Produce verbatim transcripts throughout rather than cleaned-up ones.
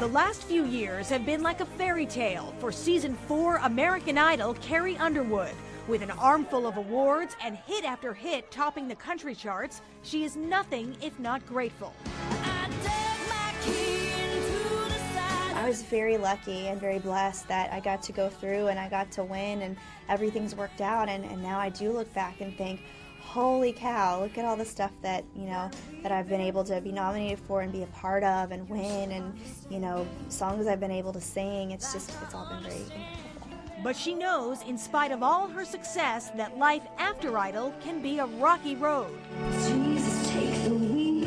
last few years have been like a fairy tale for season four American Idol Carrie Underwood. With an armful of awards and hit after hit topping the country charts, she is nothing if not grateful. I was very lucky and very blessed that I got to go through and I got to win and everything's worked out, and, and now I do look back and think, holy cow, look at all the stuff that, you know, that I've been able to be nominated for and be a part of and win, and, you know, songs I've been able to sing. It's just, it's all been very incredible. But she knows, in spite of all her success, that life after Idol can be a rocky road. Jesus, take the wheel.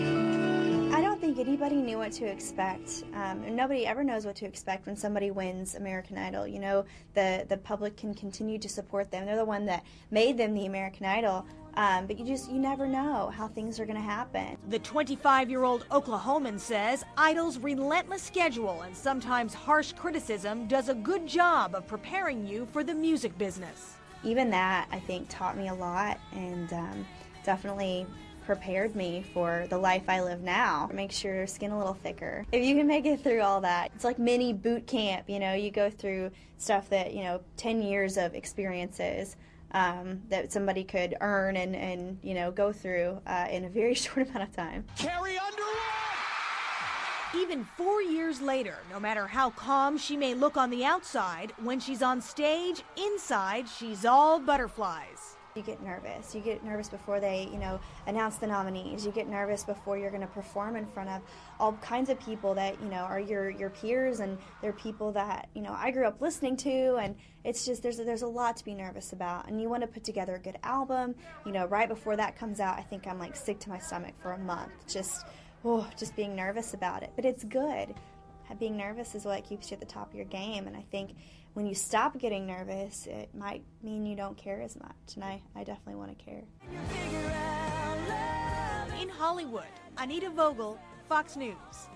I don't think anybody knew what to expect. Um, and nobody ever knows what to expect when somebody wins American Idol. You know, the, the public can continue to support them. They're the one that made them the American Idol. Um, but you just, you never know how things are going to happen. The twenty-five-year-old Oklahoman says Idol's relentless schedule and sometimes harsh criticism does a good job of preparing you for the music business. Even that, I think, taught me a lot, and um, definitely prepared me for the life I live now. It makes your skin a little thicker. If you can make it through all that, it's like mini boot camp, you know, you go through stuff that, you know, ten years of experiences um, that somebody could earn and, and you know, go through uh, in a very short amount of time. Carrie Underwood! Even four years later, no matter how calm she may look on the outside, when she's on stage, inside, she's all butterflies. You get nervous. You get nervous before they, you know, announce the nominees. You get nervous before you're going to perform in front of all kinds of people that, you know, are your, your peers, and they're people that, you know, I grew up listening to, and it's just, there's a, there's a lot to be nervous about. And you want to put together a good album. You know, right before that comes out, I think I'm like sick to my stomach for a month. Just, oh, just being nervous about it. But it's good. Being nervous is what keeps you at the top of your game, and I think when you stop getting nervous, it might mean you don't care as much, and I, I definitely want to care. In Hollywood, Anita Vogel, Fox News.